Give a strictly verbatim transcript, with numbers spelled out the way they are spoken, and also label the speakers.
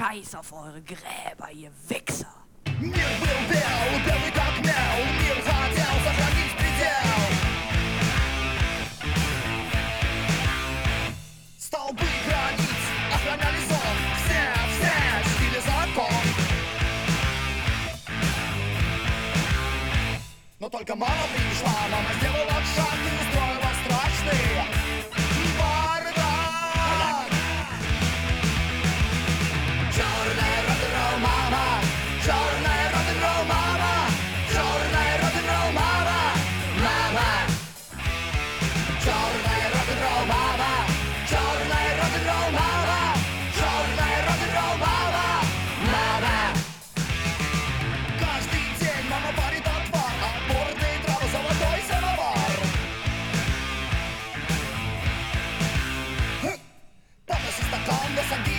Speaker 1: Scheiß auf eure Gräber, ihr Wichser.
Speaker 2: Мир был бел, белый как мел. Мир хотел сохранить предел. Столбы границ охраняли сон. Все, все чтили закон. Но только мама пришла, мама сделала шаг и устроила страшный бардак. Черная рок-н-ролл мама, черная рок-н-ролл мама, черная рок-н-ролл мама, мама. Черная рок-н-ролл мама, черная рок-н-ролл мама, черная рок-н-ролл мама, мама. Каждый день мама парит отвар, отборные травы, золотой самовар. Подноси стакан до саги.